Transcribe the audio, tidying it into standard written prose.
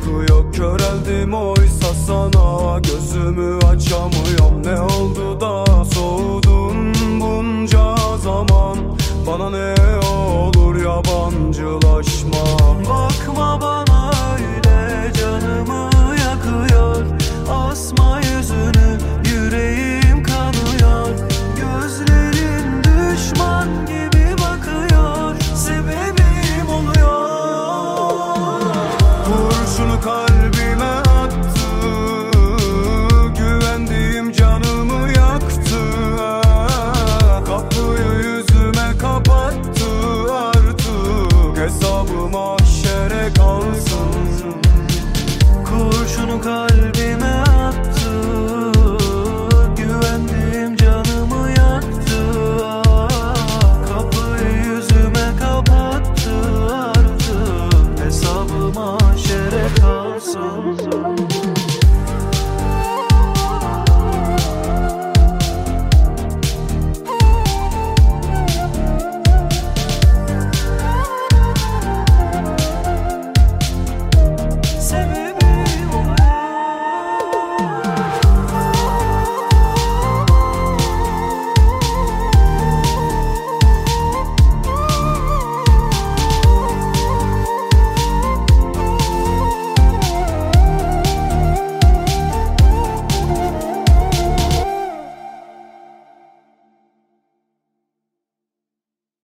yakıyor. Köreldim oysa sana, gözümü açamıyorum. Ne oldu da soğudun bunca zaman? Bana ne olur yabancılaşma. Bakma bana öyle, canımı yakıyor. Asma yüzünü, yüreğim kanıyor. Gözlerin düşman gibi bakıyor, sebebim oluyor. Kurşunu kalbime attı, güvendiğim canımı yaktı. Kapıyı yüzüme kapattı, artık hesabım mahşere kalsın. Kurşunu kalbime attı, güvendiğim canımı yaktı. Kapıyı yüzüme kapattı, artık hesabı mahşere kalsın.